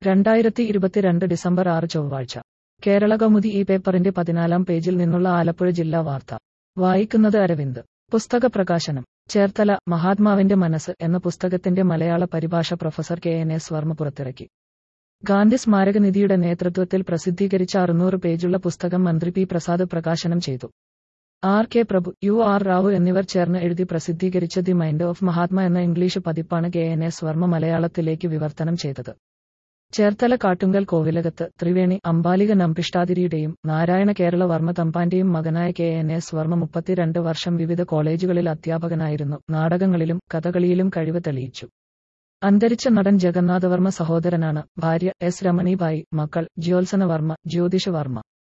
2022 December 6 ചൊവ്വാഴ്ച കേരളകൗമുദി ഈ പേപ്പറിന്റെ 14-ാം പേജിൽ നിന്നുള്ള ആലപ്പുഴ ജില്ലാ വാർത്ത വായിക്കുന്നത് അരവിന്ദ്. പുസ്തക പ്രകാശനം ചേർത്തല. മഹാത്മാവിന്റെ മനസ്സ് എന്ന പുസ്തകത്തിന്റെ മലയാള പരിഭാഷ പ്രൊഫസർ KNS വർമ്മ പുറത്തിറക്കി. ഗാന്ധി സ്മാരകനിധിയുടെ നേതൃത്വത്തിൽ പ്രസിദ്ധീകരിച്ച 600 പേജുള്ള പുസ്തകം മന്ത്രി പി പ്രസാദ് പ്രകാശനം ചെയ്തു. R.K. പ്രഭു, U.R. റാവു എന്നിവർ ചേർന്ന് എഴുതി പ്രസിദ്ധീകരിച്ച ദി മൈൻഡ് ഓഫ് മഹാത്മ എന്ന ഇംഗ്ലീഷ് പതിപ്പാണ് KNS വർമ്മ മലയാളത്തിലേക്ക് വിവർത്തനം ചെയ്തത്. ചേർത്തല കാട്ടുങ്കൽ കോവിലകത്ത് ത്രിവേണി അംബാലിക നമ്പിഷ്ടാതിരിയുടെയും നാരായണ കേരള വർമ്മ തമ്പാന്റെയും മകനായ KNS വർമ്മ 32 വർഷം വിവിധ കോളേജുകളിൽ അധ്യാപകനായിരുന്നു. നാടകങ്ങളിലും കഥകളിയിലും കഴിവ് തെളിയിച്ചു. അന്തരിച്ച നടൻ ജഗന്നാഥവർമ്മ സഹോദരനാണ്. ഭാര്യ S. രമണീബായി. മക്കൾ ജ്യോത്സന വർമ്മ, ജ്യോതിഷ് വർമ്മ.